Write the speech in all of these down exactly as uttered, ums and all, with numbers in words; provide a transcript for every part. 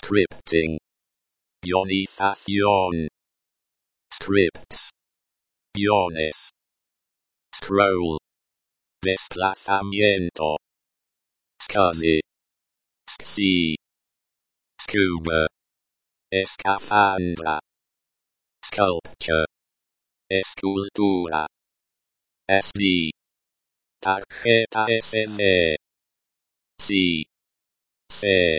scripting, guionización, scripts, guiones, scroll, desplazamiento, SCSI, SCSI, scuba, escafandra, sculpture, escultura, S D, tarjeta S D, C, C,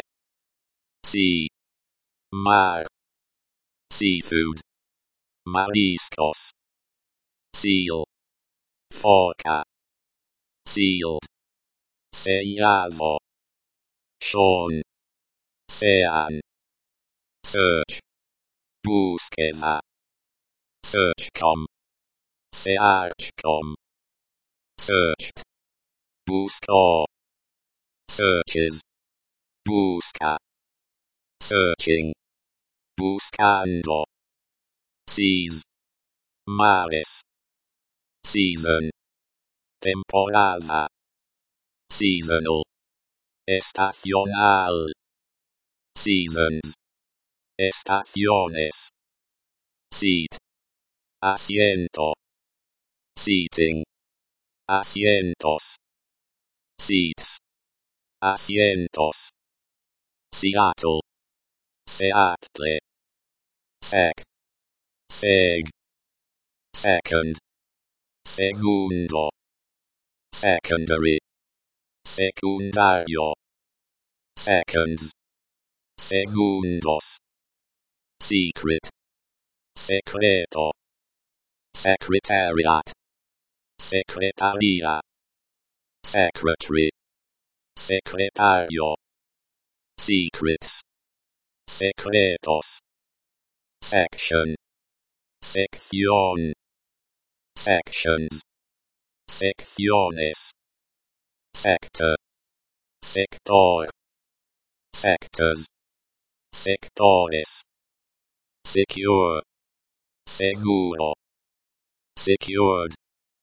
C, mar, seafood, mariscos, seal, foca, sealed, sellado, Sean, sean, search, búsqueda, searchcom, searchcom, searched, buscó, searches, busca, searching, buscando, seas, mares, season, temporada, seasonal, estacional, seasons, estaciones, seat, asiento, seating, asientos, seats, asientos, Seattle, Seattle, sec, seg, second, segundo, secondary, secundario, seconds, segundos, secret, secreto, secretariat, secretaría, secretary, secretario, secrets, secretos, section, sección, sections, secciones, sector, sector, sectors, sectores, secure, seguro, secured,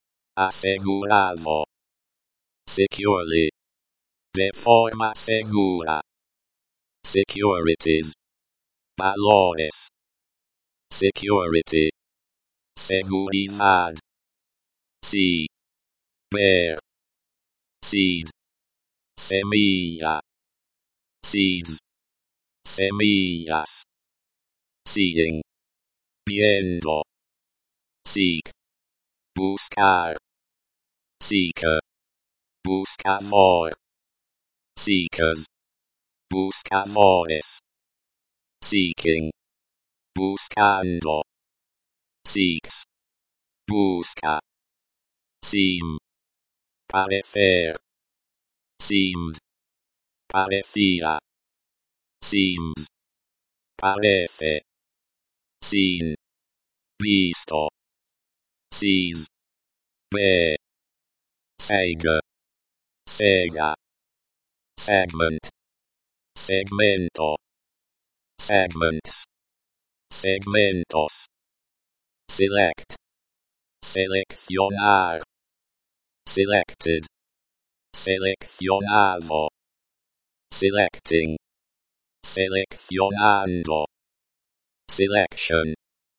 asegurado, securely, de forma segura, securities, valores, security, seguridad, sea, bear, seed, semilla, seeds, semillas, seeing, viendo, seek, buscar, seeker, buscador, seekers, buscadores, seeking, buscando, seeks, busca, seem, parecer, seemed, parecía, seems, parece, seen, visto, sees, ve, sega, sega, segment, segmento, segments, segmentos, select, seleccionar, selected, seleccionado, selecting, seleccionando, selection,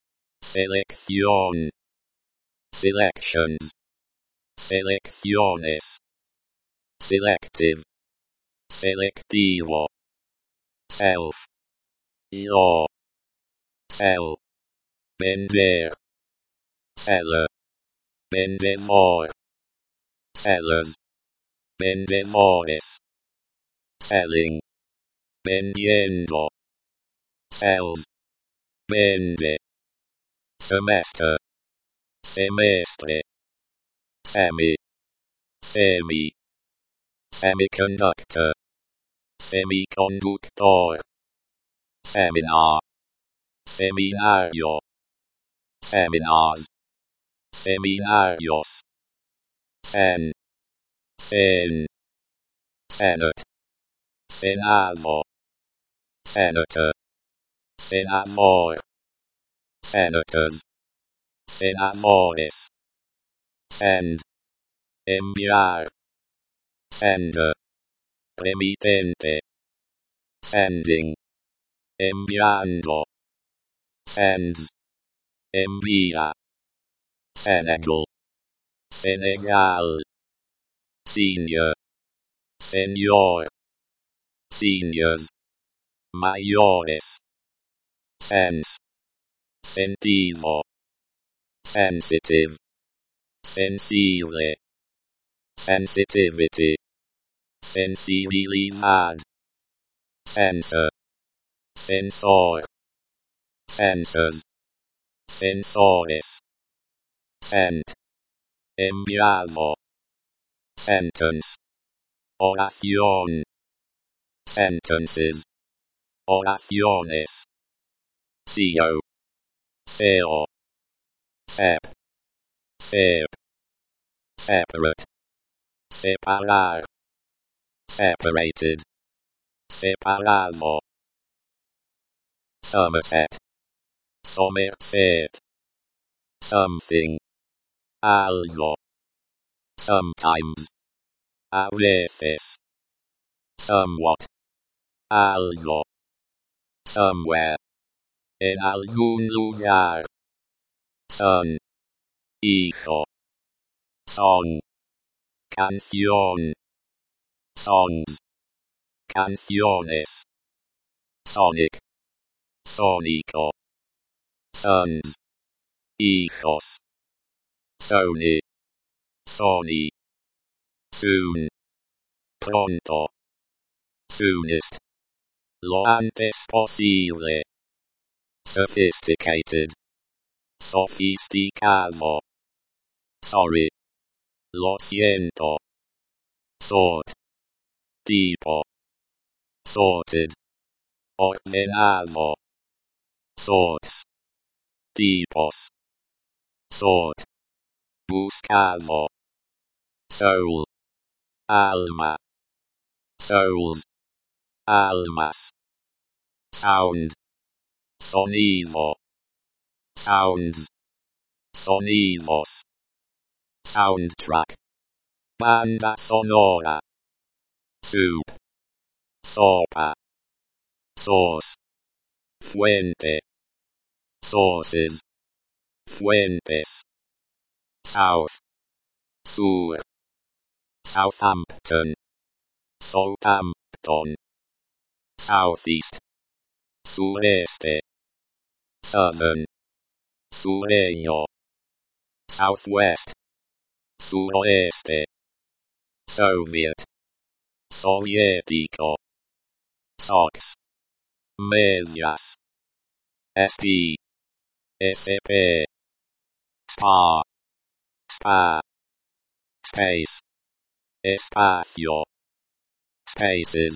selección, selections, selecciones, selective, selectivo, self, yo, sell, vender, seller, vendedor, sellers, vendedores, selling, vendiendo, sells, vende, semester, semestre, semi, semi, semiconductor, semiconductor, seminar, seminario, seminars, seminarios, sen, sen, senate, senado, senator, senador, senators, senadores, send, enviar, sender, remitente, sending, enviando, sends, envía, Senegal, Senegal, senior, señor, seniors, mayores, sense, sentido, sensitive, sensible, sensitivity, sensibilidad, sensor, sensor, sensors, sensores, sent, enviado, sentence, oración, sentences, oraciones, C O, S E O, sep, sep, separate, separar, separated, separado, Somerset, Somerset, something, algo, sometimes, a veces, somewhat, algo, somewhere, en algún lugar, son, hijo, song, canción, songs, canciones, sonic, sónico, sons, hijos, Sony, Sony, soon, pronto, soonest, lo antes posible, sophisticated, sofisticado, sorry, lo siento, sort, tipo, sorted, ordenado, sorts, tipos, sort, buscado, soul, alma, souls, almas, sound, sonido, sounds, sonidos, soundtrack, banda sonora, soup, sopa, source, fuente, sources, fuentes, south, sur, Southampton, Southampton, southeast, sureste, southern, sureño, southwest, suroeste, Soviet, soviético, socks, medias, sp, sp, spa, spa, space, espacio, spaces,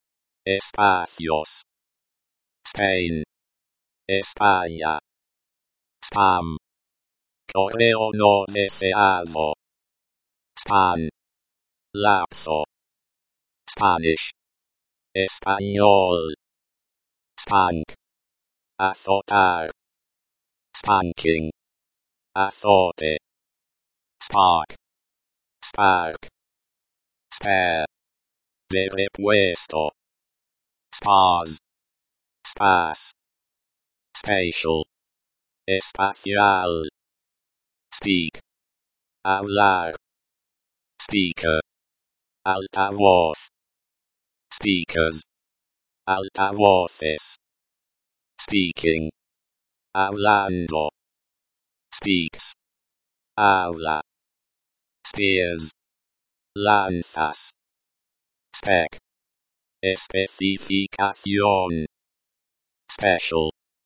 espacios, Spain, España, spam, correo no deseado, span, lapso, Spanish, español, spank, azotar, spanking, azote, spark, spark, spare, de repuesto, spars, sparse, spatial, espacial, speak, hablar, speaker, altavoz, speakers, altavoces, speaking, hablando, speaks, habla, spears, lanzas, spec, especificación, special,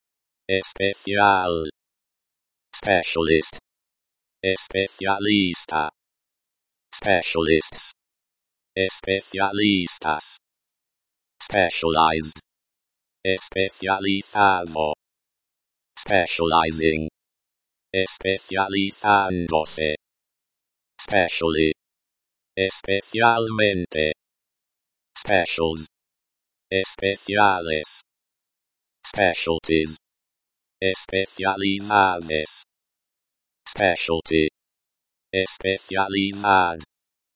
especial, specialist, especialista, specialists, especialistas, specialized, especializado, specializing, especializándose, specially, especialmente, specials, especiales, specialties, especialidades, specialty, especialidad,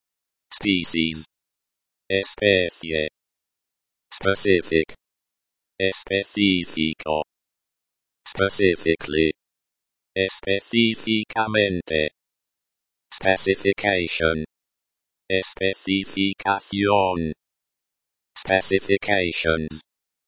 species, especie, specific, específico, specifically, específicamente, specification, especificación, specifications,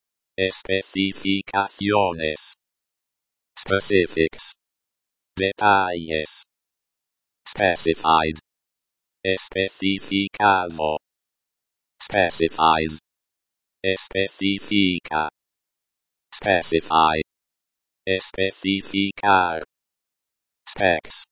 especificaciones, specifics, detalles, specified, especificado, specifies, especifica, specify, especificar, specs,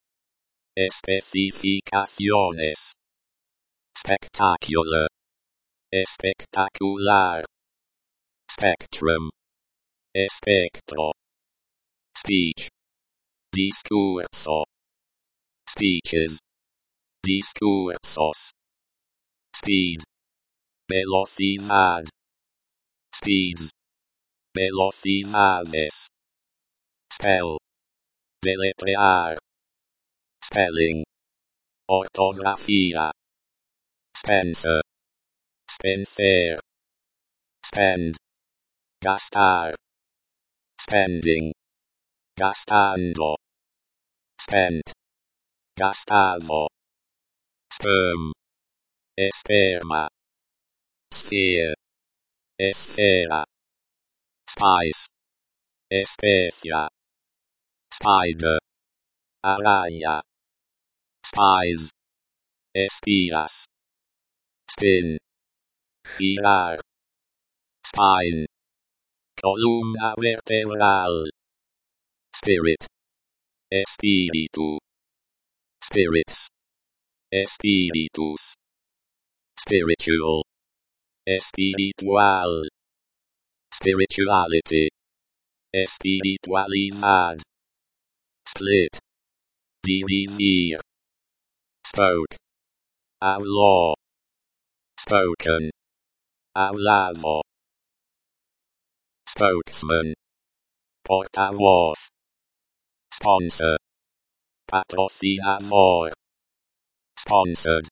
especificaciones, spectacular, espectacular, spectrum, espectro, speech, discurso, speeches, discursos, speed, velocidad, speeds, velocidades, spell, deletrear, spelling, ortografía, Spencer, Spencer, spend, gastar, spending, gastando, spent, gastado, sperm, esperma, sphere, esfera, spice, especia, spider, araya, spies, espías, spin, girar, spine, columna vertebral, spirit, espíritu, spirits, espíritus, spiritual, espiritual, spirituality, espiritualidad, split, dividir, spoke, habló, spoken, hablado, spokesman, portavoz, sponsor, patrocinador, sponsored,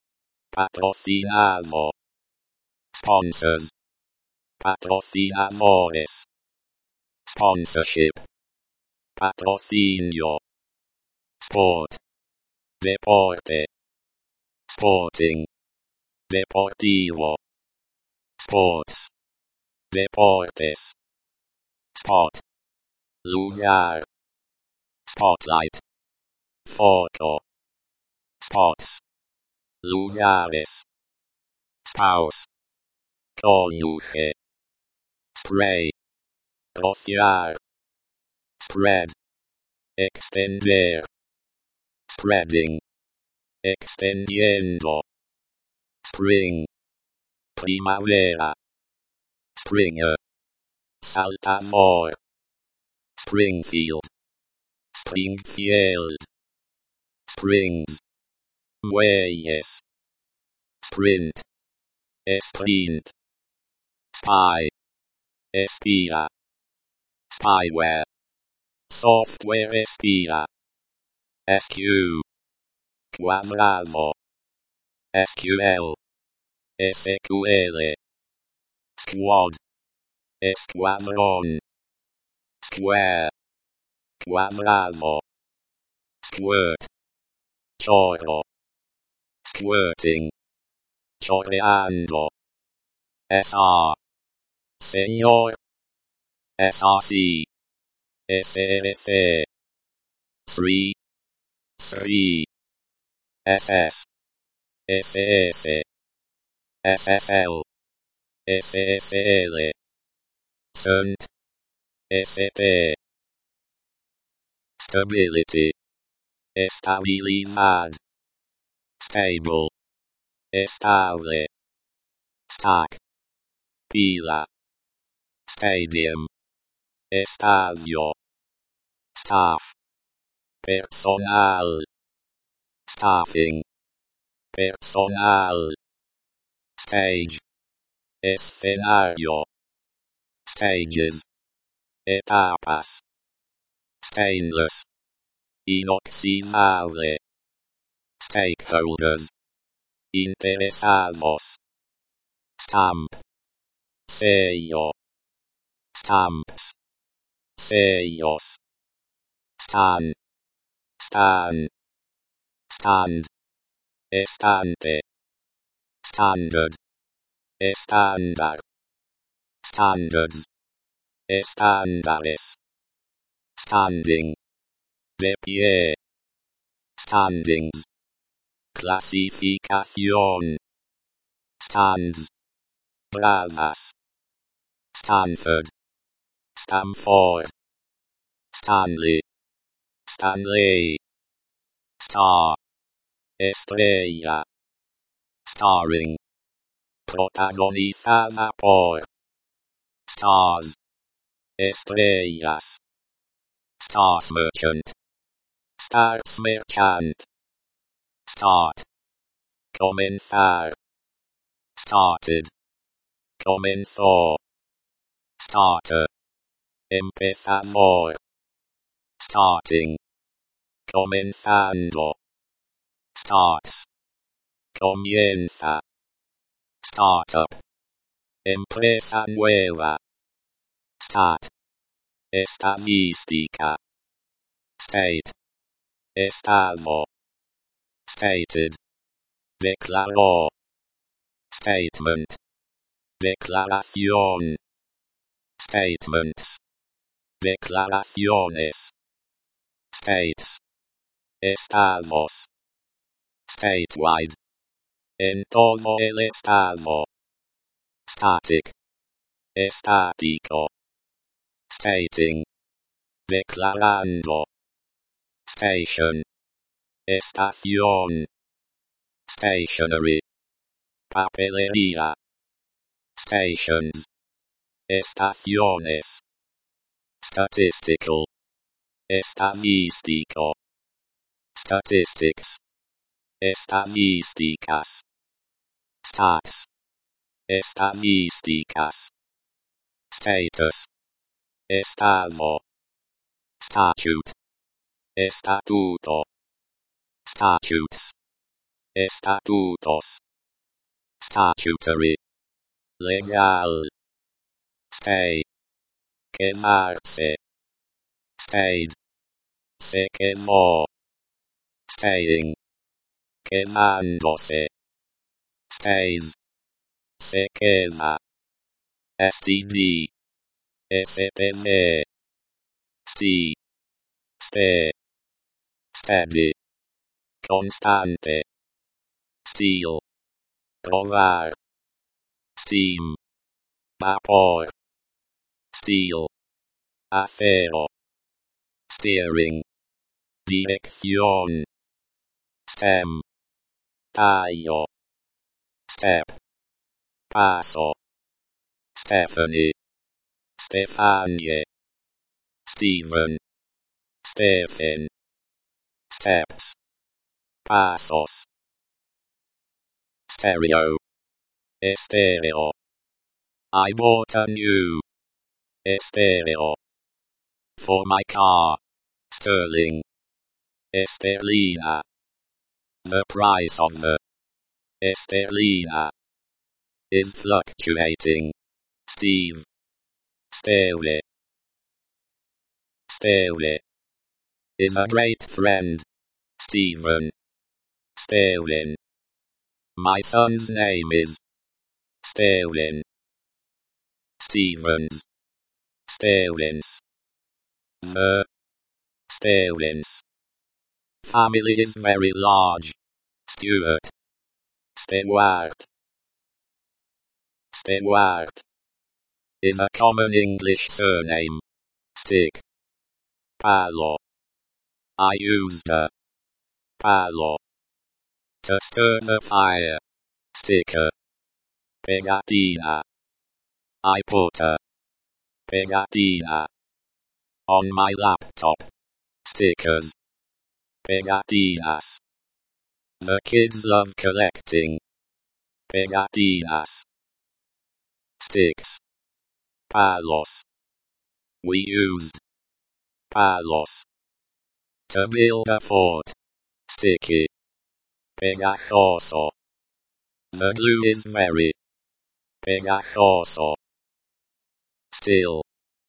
patrocinado, sponsors, patrocinadores, sponsorship, patrocinio, sport, deporte, sporting, deportivo, sports, deportes, spot, lugar, spotlight, foto, spots, lugares, spouse, cónyuge, spray, rociar, spread, extender, spreading, extendiendo, spring, primavera, springer, saltador, Springfield, Springfield, springs, muelles, sprint, sprint, spy, espía, spyware, software espía, S Q, cuadrado, S Q L, S Q L, squad, escuadrón, square, cuadrado, squirt, chorro, squirting, chorreando, S R, señor, S R C, S R C, three, three, S S, S S, S S L, S S L, Sunt, S T, stability, estabilidad, stable, estable, stack, pila, stadium, estadio, staff, personal, staffing, personal, stage, escenario, stages, etapas, stainless, inoxidable, stakeholders, interesados, stamp, sello, stamps, sellos, stan, stan, stand, estante, standard, estándar, standards, estándares, standing, de pie, standings, clasificación, stands, gradas, Stanford, Stamford, Stanley, Stanley, star, estrella, starring, protagonizada por, stars, estrellas, stars merchant, stars merchant, start, comenzar, started, comenzó, starter, empezador, starting, comenzando, starts, comienza, startup, empresa nueva, stat, estadística, state, estado, stated, declaró, statement, declaración, statements, declaraciones, states, estados, statewide, en todo el estado, static, estático, stating, declarando, station, estación, stationery, papelería, stations, estaciones, statistical, estadístico, statistics, estadísticas, stats, estadísticas, status, estado, statute, estatuto, statutes, estatutos, statutory, legal, stay, quemarse, stayed, se quemó, staying, quemándose, stays, se quema, std, std, st, stay, steady, constante, steel, probar, steam, vapor, steel, acero, steering, dirección, stem, tallo, step, paso, Stephanie, Stefanie, Stephen, Stephen, steps, pasos, stereo, estéreo, I bought a new estéreo for my car, sterling, esterlina, the price of the esterlina is fluctuating, Steve, Stele, Stele is a great friend, Stephen, Stalin, my son's name is Stalin, Stevens, Stalins, the Stalins family is very large, Stewart, Stewart, Stewart is a common English surname, stick, palo, I used a palo to stir the fire, sticker, pegatina, I put a pegatina on my laptop, stickers, pegatinas, the kids love collecting pegatinas, sticks, palos, we used palos to build a fort, sticky, pegajoso, the glue is very pegajoso, still,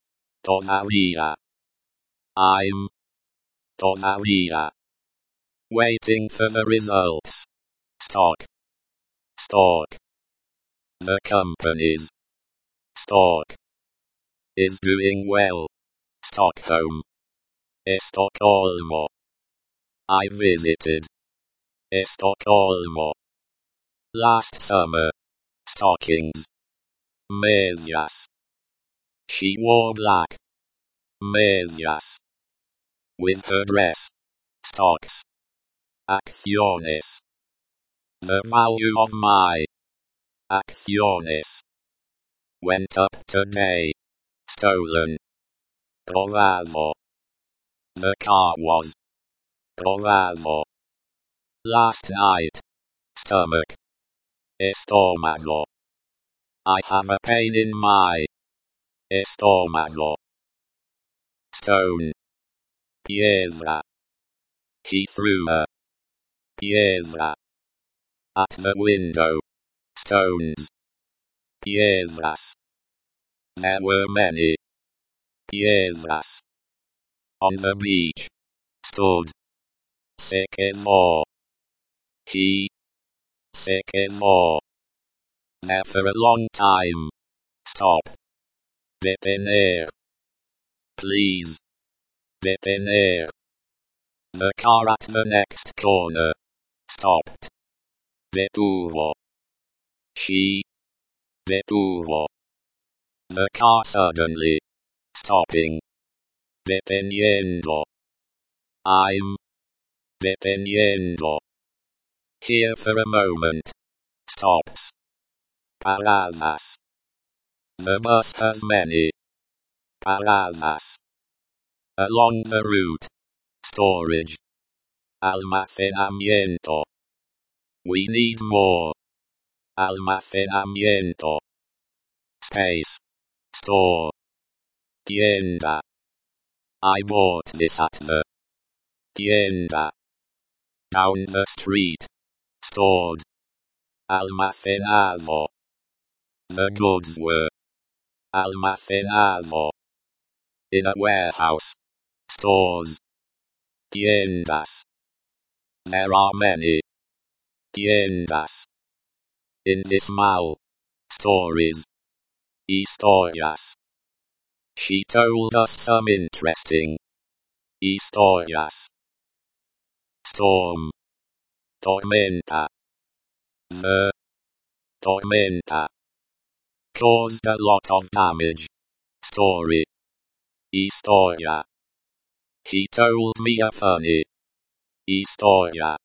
Todavía. I'm. Todavía. Waiting for the results. Stock. Stock. The company's. Stock. Is doing well. Stockholm. Estocolmo. I visited. Estocolmo. Last summer. Stockings. Medias. She wore black. Medias. With her dress. Stocks. Acciones. The value of my acciones went up today. Stolen. Robado. The car was robado. Last night. Stomach. Estómago. I have a pain in my estómago. Stone. Piedra. He threw a piedra at the window. Stones. Piedras. There were many piedras. On the beach. Stood. Se quedó. He. Se quedó. There for a long time. Stop. Detener. Please. Detener. The car at the next corner. Stopped. Detuvo. She. Detuvo. The car suddenly. Stopping. Deteniendo. I'm. Deteniendo. Here for a moment. Stops. Paradas. The bus has many paradas. Along the route. Storage. Almacenamiento. We need more almacenamiento. Space. Store. Tienda. I bought this at the tienda. Down the street. Stored. Almacenado. The goods were almacenado. In a warehouse. Stores. Tiendas. There are many tiendas. In this mall. Stories. Historias. She told us some interesting historias. Storm. Tormenta. The tormenta caused a lot of damage. Story. Historia. He told me a funny historia.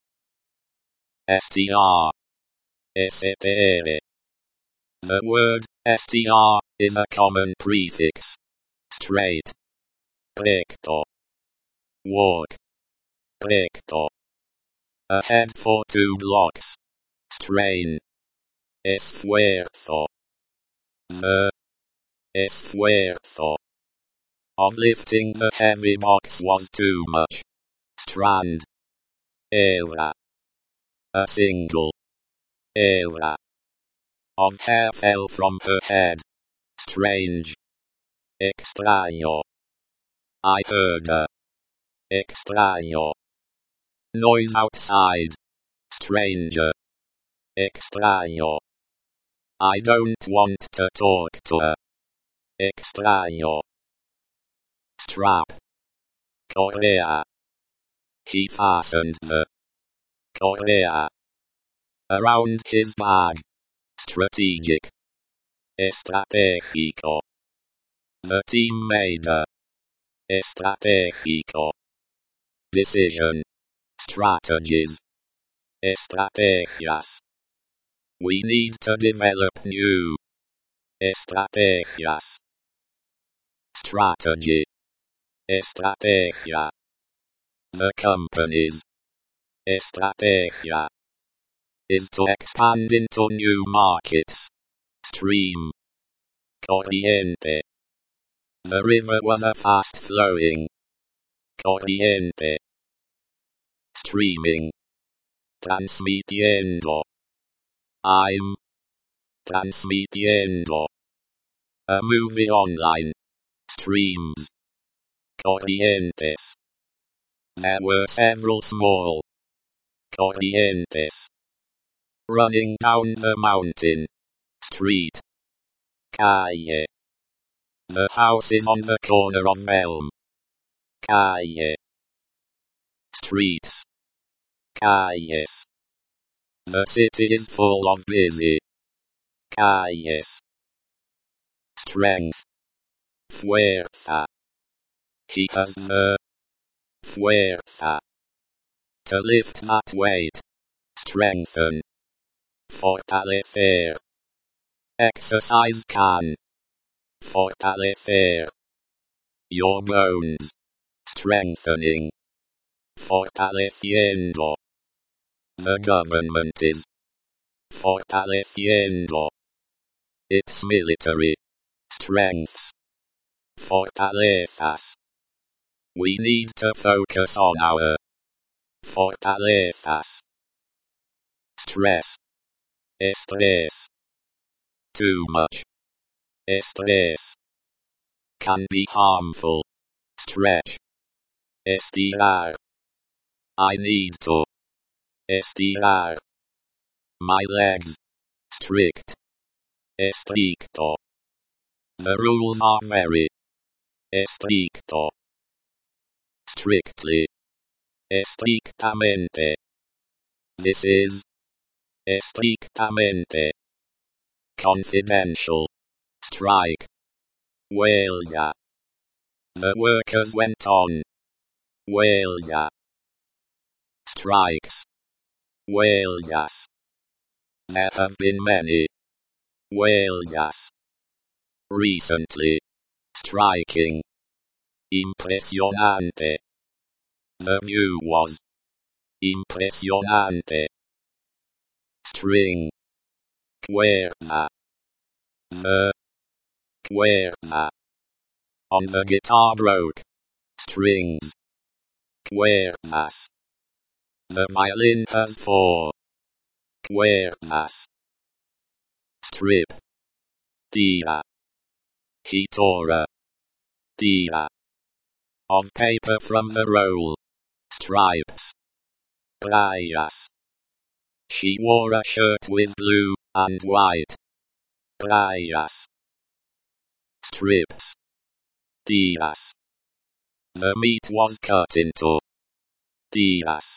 Str. Str. The word str is a common prefix. Straight. Recto. Walk. Recto. Ahead for two blocks. Strain. Esfuerzo. The esfuerzo of lifting the heavy box was too much. Strand. Era. A single era of hair fell from her head. Strange. Extraño. I heard a extraño noise outside. Stranger. Extraño. I don't want to talk to a extraño. Strap. Correa. He fastened the correa around his bag. Strategic. Estratégico. The team made a estratégico decision. Strategies. Estrategias. We need to develop new estrategias. Strategy. Estrategia. The company's estrategia is to expand into new markets. Stream. Corriente. The river was a fast-flowing corriente. Streaming. Transmitiendo. I'm transmitiendo a movie online. streams, corrientes. There were several small corrientes running down the mountain street. Calle. The house is on the corner of Elm. Calle. Streets. Calles. The city is full of busy calles. Strength. Fuerza. He has the fuerza to lift that weight. Strengthen. Fortalecer. Exercise can fortalecer your bones. Strengthening. Fortaleciendo. The government is fortaleciendo its military strengths. Fortalezas. We need to focus on our fortalezas. Stress. Estrés. Too much estrés can be harmful. Stretch. Estirar. I need to estirar my legs. Strict. Estricto. The rules are very estricto. Strictly. Estrictamente. This is estrictamente confidential. Strike. Huelga. The workers went on huelga. Strikes. Huelgas. There have been many huelgas recently. Striking. Impresionante. The view was impresionante. String. Cuerda. The cuerda on the guitar broke. Strings. Cuerdas. The violin has four cuerdas. Strip. Tira. He tore a tira of paper from the roll. Stripes. Rayas. She wore a shirt with blue and white rayas. Strips. Tiras. The meat was cut into tiras.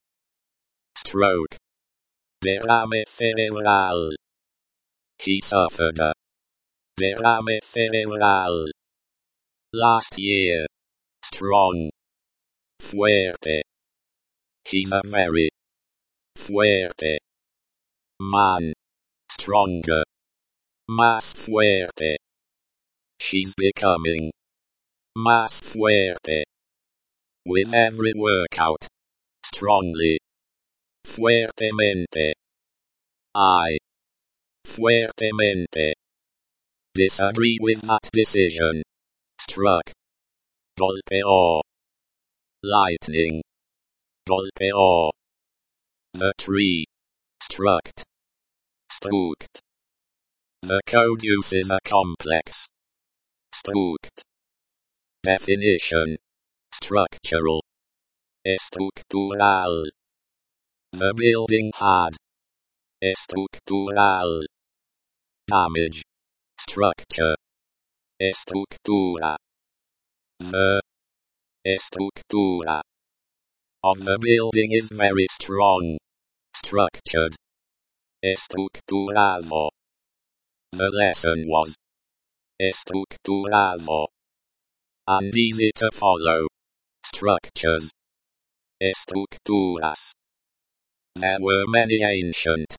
Stroke. Derrame cerebral. He suffered a derrame cerebral last year. Strong. Fuerte. He's a very fuerte man. Stronger. Más fuerte. She's becoming más fuerte with every workout. Strongly. Fuertemente. I fuertemente disagree with that decision. Struck. Golpeó. Lightning. Golpeó. The tree. Struck. Struct. The code uses a complex struct. Definition. Structural. Estructural. The building had estructural damage. Structure. Estructura. The estructura of the building is very strong. Structured. Estructurado. The lesson was estructurado and easy to follow. Structures. Estructuras. There were many ancient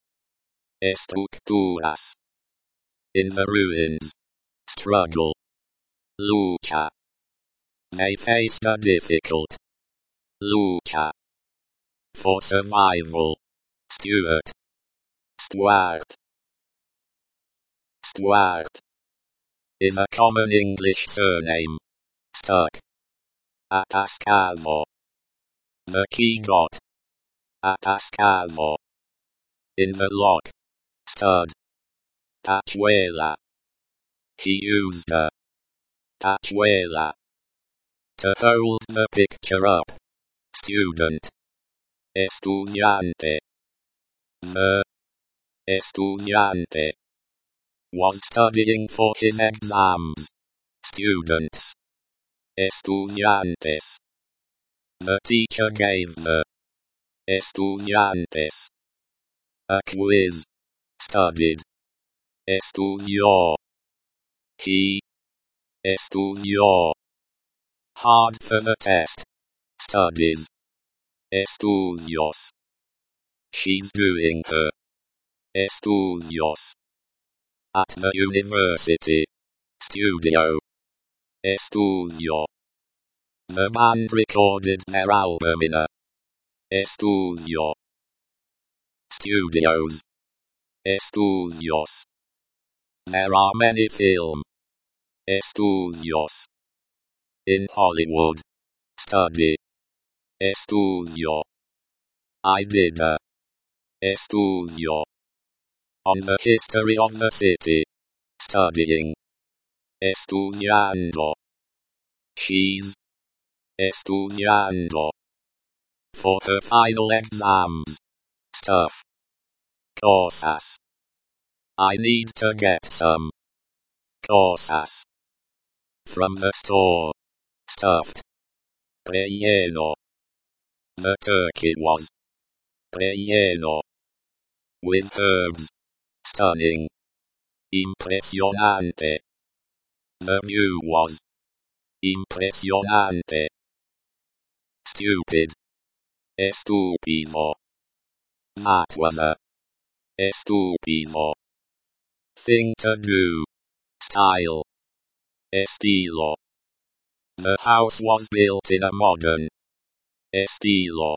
estructuras in the ruins. Struggle. Lucha. They faced a difficult lucha for survival. Stuart. Stuart. Stuart is a common English surname. Stuck. Atascado. The key got atascado in the lock. Stud. Tachuela. He used a tachuela. To hold the picture up. Student. Estudiante. The estudiante was studying for his exams. Students. Estudiantes. The teacher gave the estudiantes a quiz. Studied. Estudió. He estudió hard for the test. Studies. Estudios. She's doing her estudios at the university. Studio. Estudio. The band recorded their album in a estudio. Studios. Estudios. There are many film estudios in Hollywood. Study. Estudio. I did a estudio on the history of the city. Studying. Estudiando. She's estudiando for her final exams. Stuff. Cosas. I need to get some cosas from the store. Stuffed. Relleno. The turkey was relleno with herbs. Stunning. Impresionante. The view was impresionante. Stupid. Estúpido. That was a estúpido thing to do. Style. Estilo. The house was built in a modern estilo.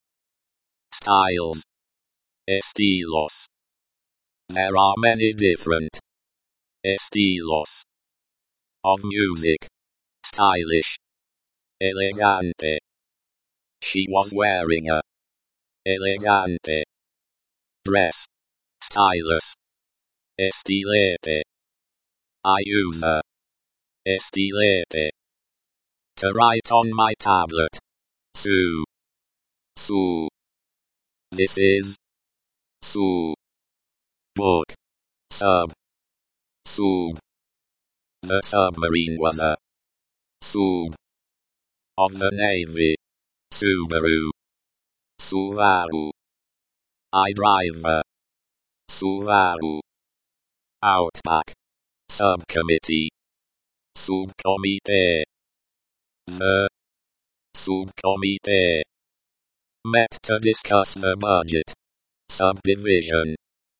Styles. Estilos. There are many different estilos of music. Stylish. Elegante. She was wearing a elegante dress. Stylus. Estilete. I use a estilete to write on my tablet. Su. Su. This is su. Book. Sub. Sub. The submarine was a sub of the Navy. Subaru. Subaru. I drive a Subaru. Outback. Subcommittee. Subcommittee. The subcommittee met to discuss the budget. Subdivision.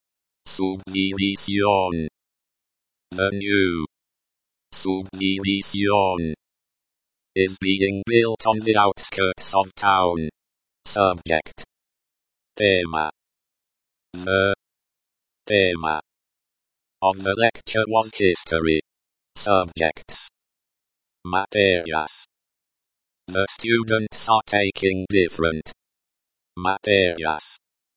Subdivisión. The new subdivision is being built on the outskirts of town. Subject. Tema. The tema of the lecture was history. Subjects. Materias. The students are taking different materias.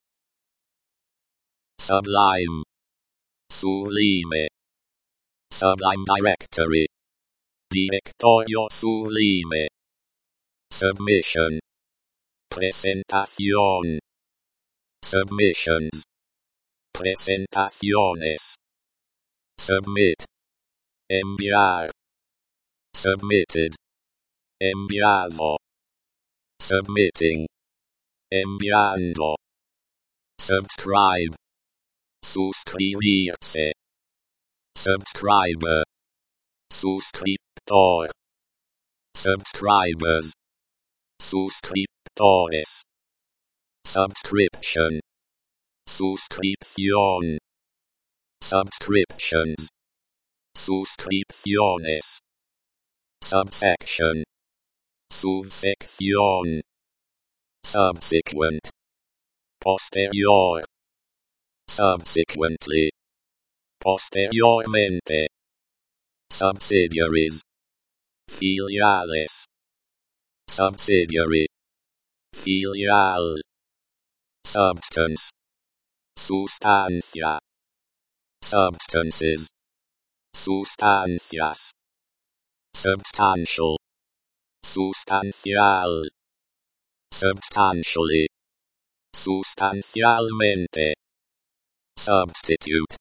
Sublime. Sublime. Sublime directory. Directorio sublime. Submission. Presentación. Submissions. Presentaciones. Submit. Enviar. Submitted. Enviado. Submitting. Enviando. Subscribe. Suscribirse. Subscriber. Suscriptor. Subscribers. Suscriptores. Subscription. Suscripción. Subscriptions. Suscripciones. Subsection. Subsección. Subsequent. Posterior. Subsequently. Posteriormente. Subsidiaries. Filiales. Subsidiary. Filial. Substance. Sustancia. Substances. Sustancias. substantial, sustancial, substantially, sustancialmente, substitute,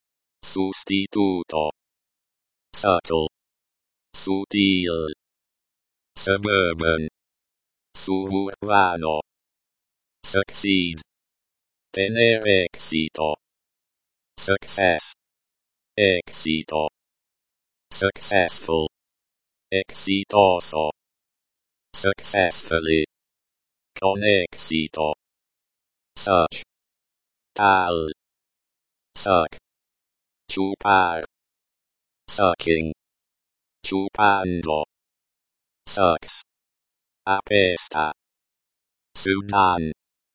sustituto, subtle, sutil, suburban, suburbano, succeed, tener éxito, success, éxito, successful, exitoso, successfully, con éxito, such, tal, suck, chupar, sucking, chupando, sucks, apesta, Sudan,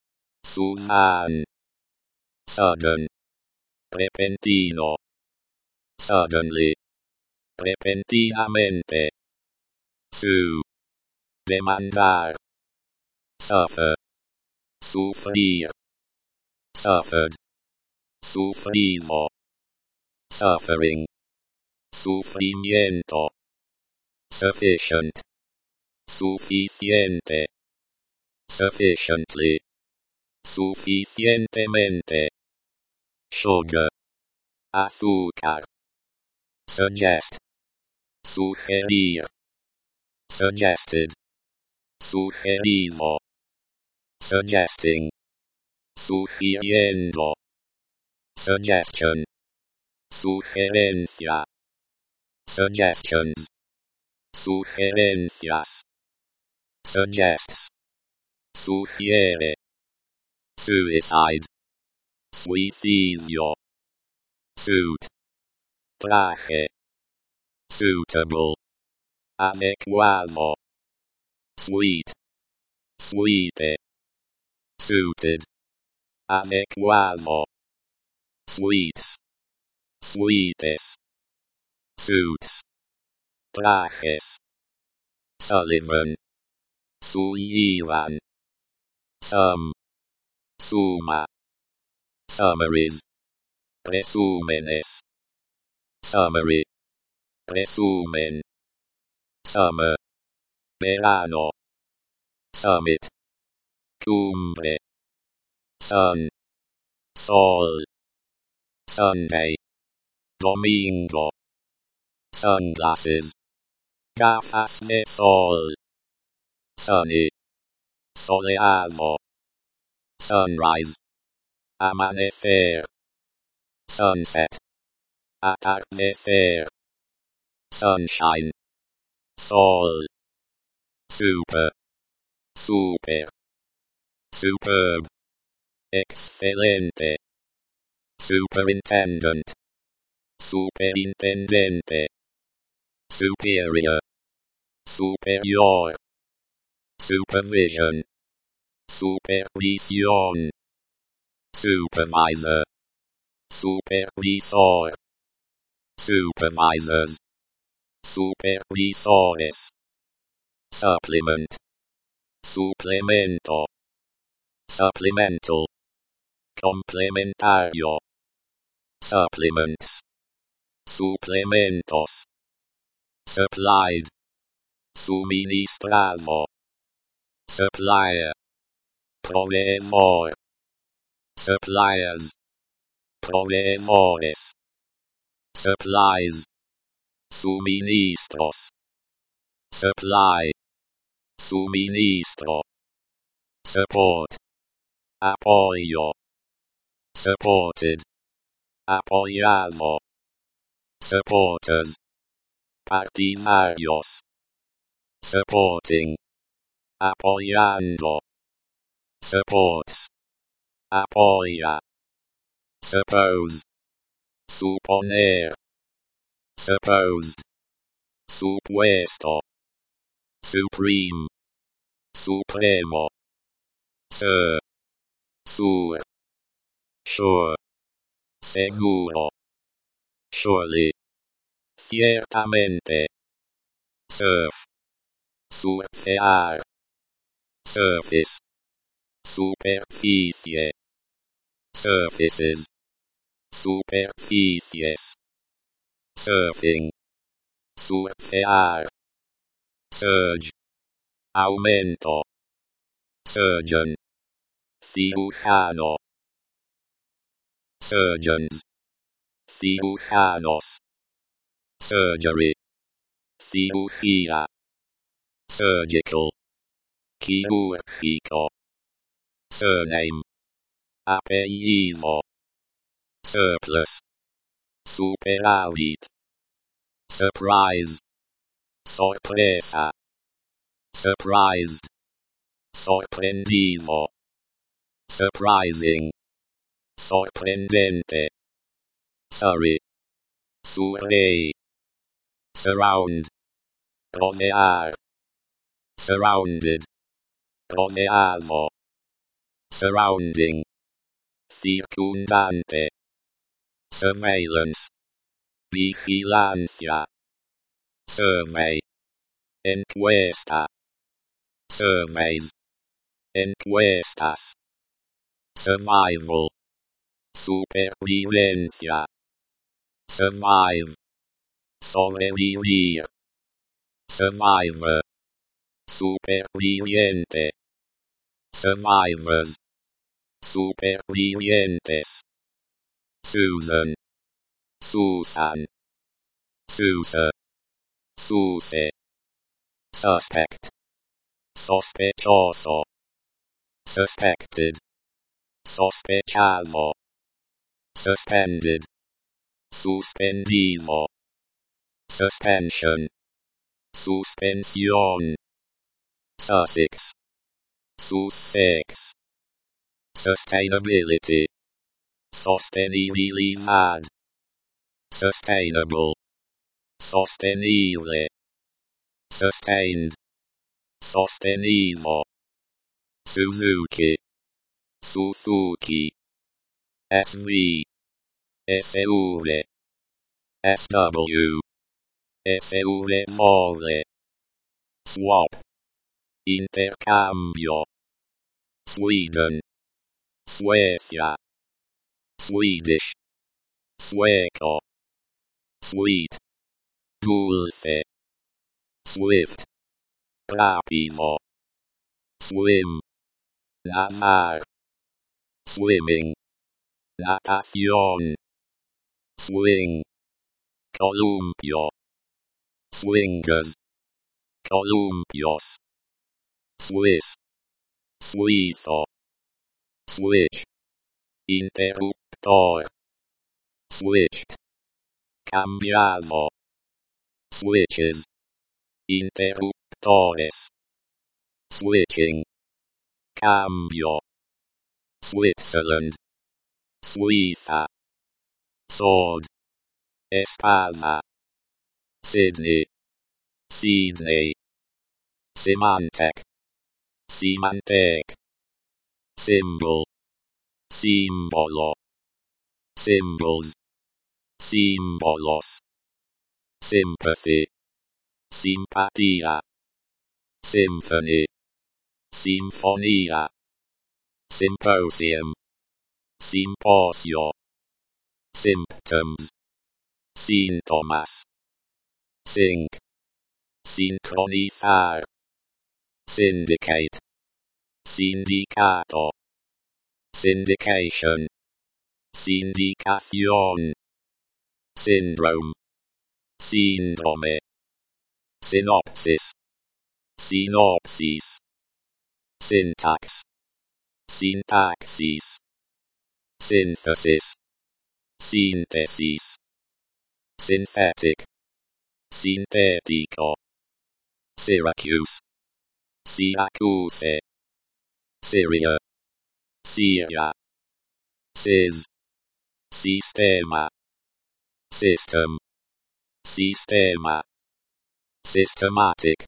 Sudan, sudden, repentino, suddenly, repentinamente, sue, demandar, suffer, sufrir, suffered, sufrido, suffering, sufrimiento, sufficient, suficiente, sufficiently, suficientemente, sugar, azúcar, suggest, sugerir, suggested, sugerido, suggesting, sugiriendo, suggestion, sugerencia, suggestions, sugerencias, suggests, sugiere, suicide, suicidio, suit, traje, suitable, adecuado, sweet, suite, suited, adecuado, sweets, sweetest, suits, trajes, Sullivan, Sullivan, sum, suma, summaries, resúmenes, summary, resumen, summer, verano, summit, cumbre, sun, sol, Sunday, domingo, sunglasses, gafas de sol, sunny, soleado, sunrise, amanecer, sunset, atardecer, sunshine, sol, super, super, superb, excelente, superintendent, superintendente, superior, superior, supervision, supervisión, supervisor, supervisor, supervisors, supervisores, supplement, suplemento, supplemental, complementario, supplements, suplementos, supplied, suministrado, supplier, proveedor, suppliers, proveedores, supplies, suministros, supply, suministro, support, apoyo, supported, apoyado, supporters, partidarios, supporting, apoyando, supports, apoya, suppose, suponer, supposed, supuesto, supreme, supremo, sir, sur, sure, seguro, surely, ciertamente, surf, surfear, surface, superficie, surfaces, superficies, surfing, surfear, surge, aumento, surgeon, cirujano, surgeons, cirujanos, surgery, cirugía, surgical, quirúrgico, surname, apellido, surplus, superávit, surprise, sorpresa, surprised, sorprendido, surprising, sorprendente, surrey, survey, surround, rodear, surrounded, rodeado, surrounding, circundante, surveillance, vigilancia, survey, encuesta, surveys, encuestas, survival, supervivencia, survive, sobrevivir, survivor, superviviente, survivors, supervivientes, Susan, Susan, Susa, Suse, suspect, sospechoso, suspected, sospechado, suspended, suspendido, suspension, suspensión, Sussex, Sussex, sustainability, sostenibilidad, sustainable, sostenible, sustained, sostenido, Suzuki, Suzuki, S V, S V, S W, S V mole, swap, intercambio, Sweden, Suecia, Swedish, sueco, sweet, dulce, swift, rápido, swim, nadar, swimming, natación, swing, columpio, swingers, columpios, Swiss, suizo, switch, interruptor, switched, cambiado, switches, interruptores, switching, cambio, Switzerland, Suiza, sword, espada, Sydney, Sydney, Symantec, Symantec, symbol, símbolo, symbols, símbolos, sympathy, simpatía, symphony, sinfonía, symposium, simposio, symptoms, síntomas, sync, sincronizar, syndicate, sindicato, syndication, sindicación, syndrome, síndrome, synopsis, synopsis, syntax, syntaxis, synthesis, síntesis, synthetic, sintético, Syracuse, Syracuse, Syria, Syria, sys, sistema, system, sistema, systematic,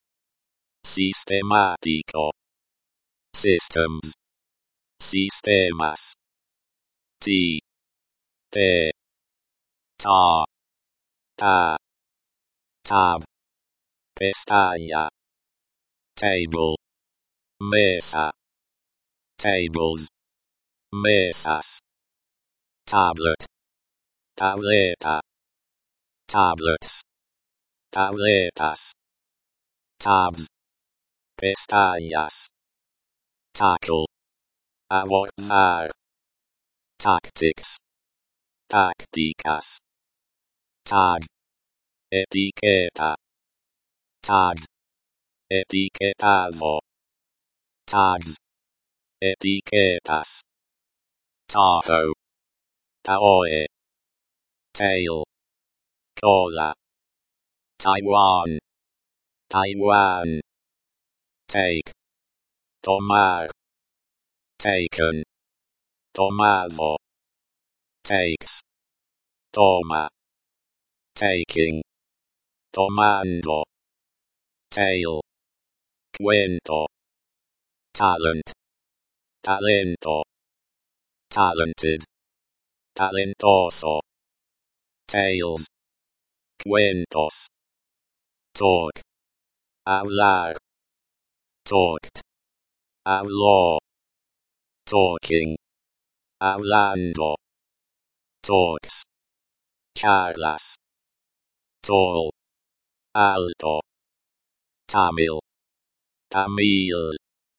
sistemático, systems, sistemas, t, te, ta, ta, tab, pestaña, table, mesa, tables, mesas, tablet, tableta, tablets, tabletas, tabs, pestañas, tackle, abordar, tactics, tácticas, tag, etiqueta, tag, etiquetado, tags, etiquetas, tajo, taoe, tail, cola, Taiwan, Taiwan, take, tomar, taken, tomado, takes, toma, taking, tomando, tail, cuento, talent, talento, talented, talentoso, tales, cuentos, talk, hablar, talked, habló, talking, hablando, talks, charlas, tall, alto, Tamil, Tamil,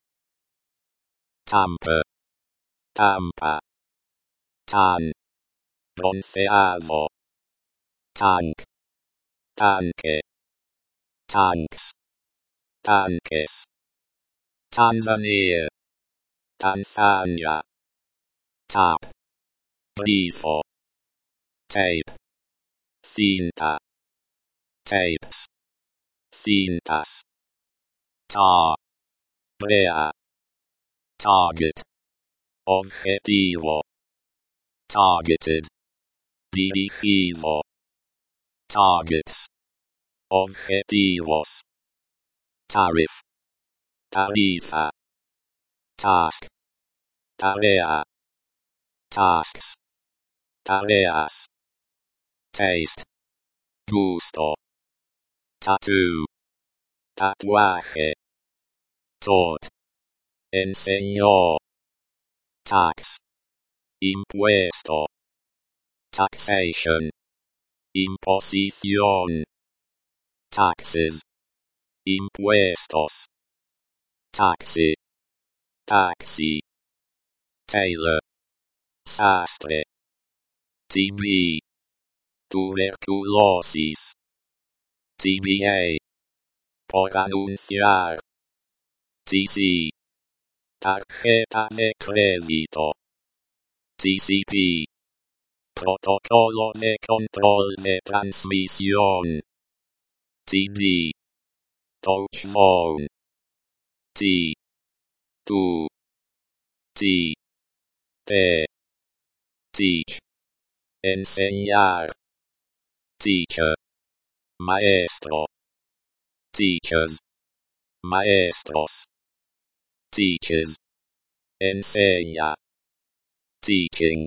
Tampa, Tampa, tan, bronceado, tank, tanque, tanks, tanques, Tanzania, Tanzania, tap, brifo, tape, cinta, tapes, cintas, tar, brea, target, objetivo, targeted, dirigido, targets, objetivos, tariff, tarifa, task, tarea, tasks, tareas, taste, gusto, tattoo, tatuaje, taught, enseñó, tax, impuesto, taxation, imposición, taxes, impuestos, taxi, taxi, tailor, sastre, T B, tuberculosis, T B A, por anunciar, T C, tarjeta de crédito, T C P, protocolo de control de transmisión, T D, touch phone, T, tu, T, te, teach, enseñar, teacher, maestro, teachers, maestros, teaches, enseña, teaching,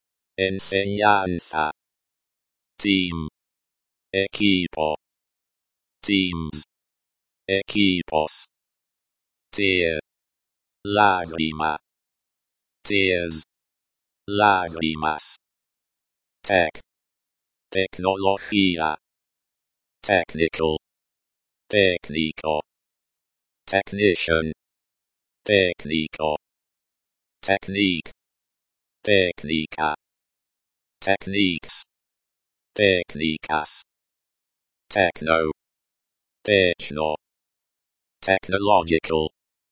enseñanza, team, equipo, teams, equipos, tear, lágrima, tears, lágrimas, tech, tecnología, technical, técnico, technician, técnico, technique, técnica, techniques, técnicas, techno, techno, technological,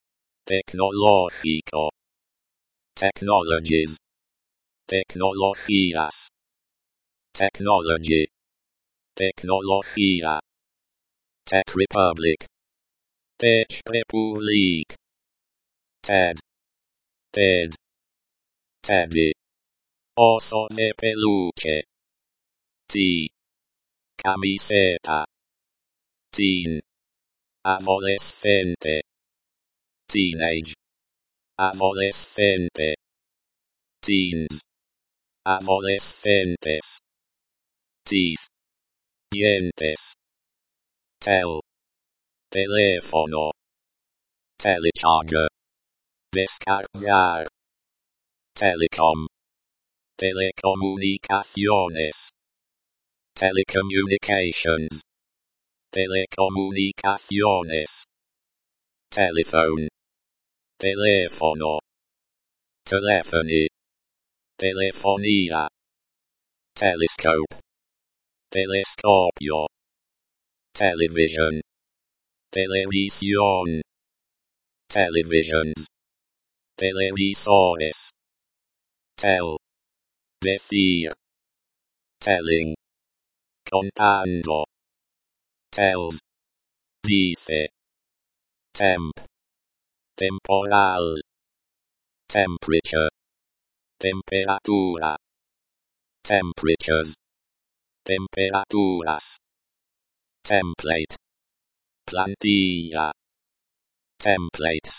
tecnológico, technologies, tecnologías, technology, tecnología, Tech Republic, Tech Republic, Ted, Ted, Teddy, oso de peluche, T, camiseta, teen, adolescente, teenage, adolescente, teens, adolescentes, teeth, dientes, tel, teléfono, telecharger, descargar, telecom, telecomunicaciones, telecommunications, telecomunicaciones, telephone, teléfono, telephony, telefonía, telescope, telescopio, television, televisión, televisions, televisores, tell, decir, telling, contando, tells, dice, temp, temporal, temperature, temperatura, temperatures, temperaturas, template, plantilla, templates,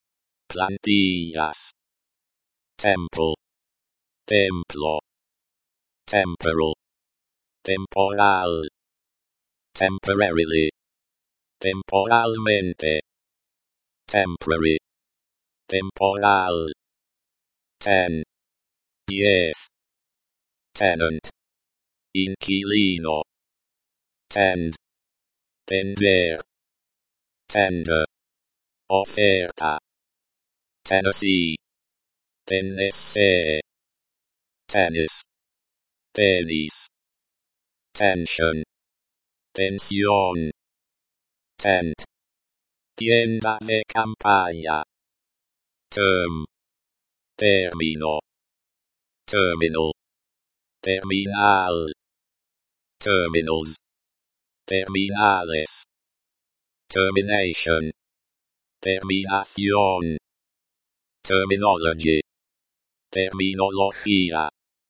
plantillas, temple, templo, temporal, temporal, temporarily, temporalmente, temporary, temporal, ten, yes, tenant, inquilino, tend, tender, tender, oferta, Tennessee, Tennessee, tennis, tenis, tension, tensión, tent, tienda de campaña, term, término, terminal, terminal, terminals, terminales, termination, terminación, terminology, terminología,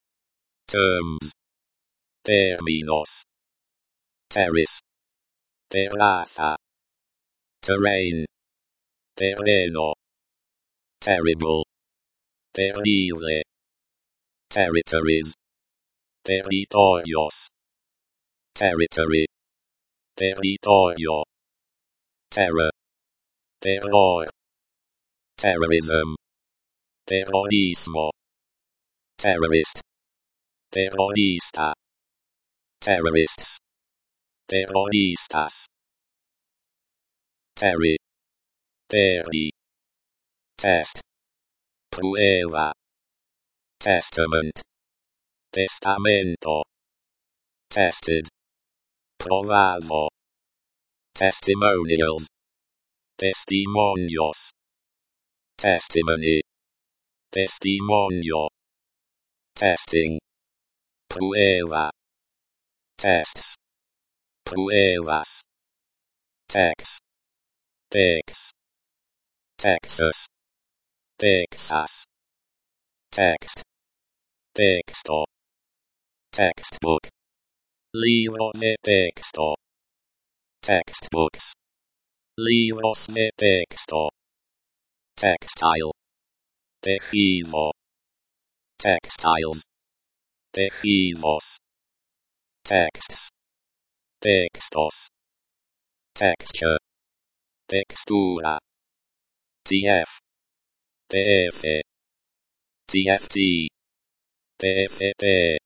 terms, términos, terrace, terraza, terrain, terreno, terrible, terrible, territories, territorios, territory, territorio, terror, terror, terrorism, terrorismo, terrorist, terrorista, terrorists, terroristas, terry, terry, test, prueba, testament, testamento, tested, probado, testimonials, testimonios, testimony, testimonio, testing, prueba, tests, pruebas, text, text, Texas, Texas, text, texto, textbook, libro de texto, textbooks, libros de texto, textile, tejido, textiles, tejidos, texts, textos, texture, textura, tf, tf, tft, tft,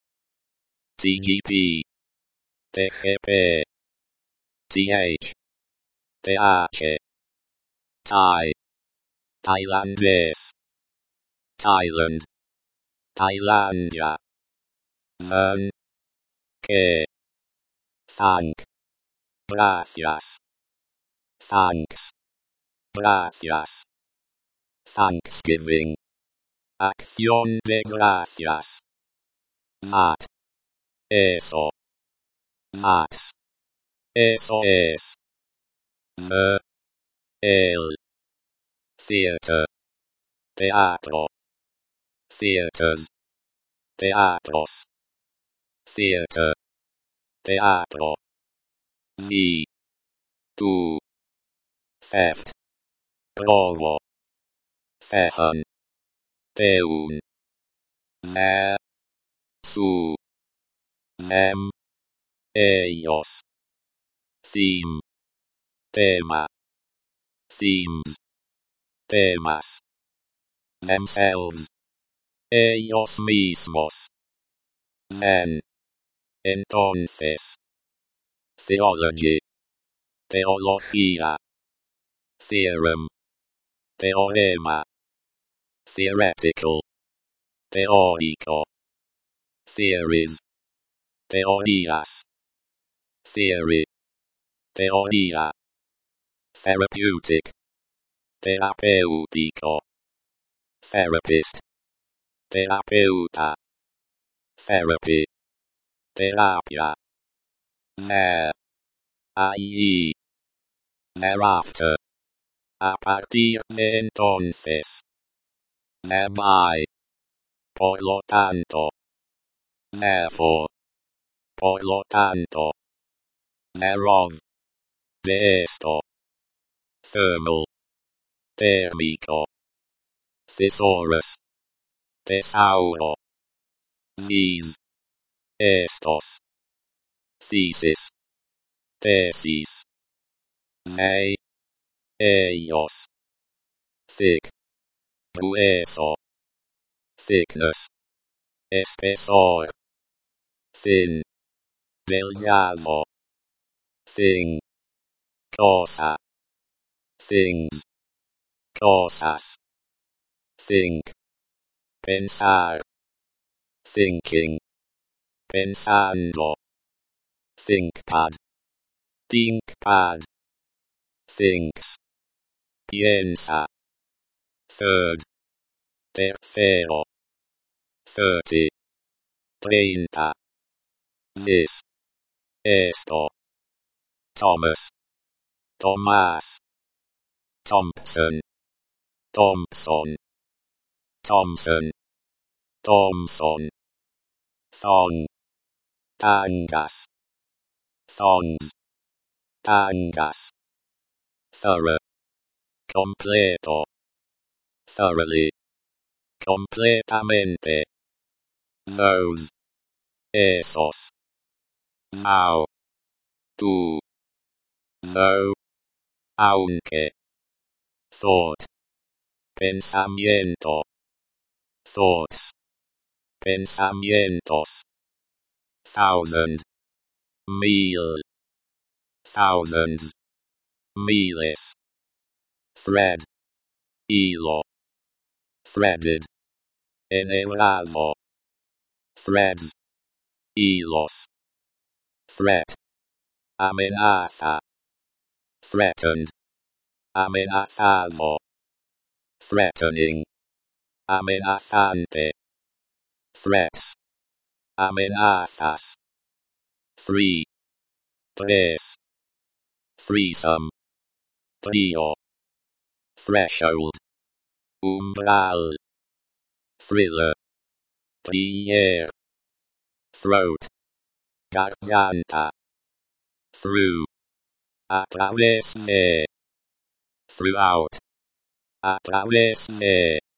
tgp, tgp, th, th, Thai, Thailandés, Thailand, Thailandia, Vern, que, thank, gracias, thanks, gracias, Thanksgiving, acción de gracias, mat, eso, mats, eso es, me, el, theater, teatro, theaters, teatros, theater, teatro, me, tú, theft, robo, thehan, teun, me, su, mem, ellos, theme, tema, themes, temas, themselves, ellos mismos, men, entonces, theology, teologia, theorem, teorema, theoretical, teorico, theories, teorias, theory, teoria, therapeutic, terapeutico, therapist, terapeuta, therapy, terapia, there, allí, thereafter, a partir de entonces, thereby, por lo tanto, therefore, por lo tanto, thereof, de esto, thermal, térmico, thesaurus, thesauro, these, estos, thesis, tesis, they, ellos, thick, grueso, thickness, espesor, thin, delgado, thing, cosa, things, cosas, think, pensar, thinking, pensando, thinkpad, thinkpad, thinks, piensa, third, tercero, thirty, treinta, this, esto, Thomas, Tomás, Thompson, Thompson, Thompson, Thompson, thong, tangas, thongs, tangas, thorough, completo, thoroughly, completamente, those, esos, now, tú, though, aunque, thought, pensamiento, thoughts, pensamientos, thousand, mil, thousands, miles, thread, hilo, threaded, enhebrado, threads, hilos, threat, amenaza, threatened, amenazado, threatening, amenazante, threats, amenazas, three, tres, threesome, trio, threshold, umbral, thriller, trier, throat, garganta, through, a través de, throughout, a través de.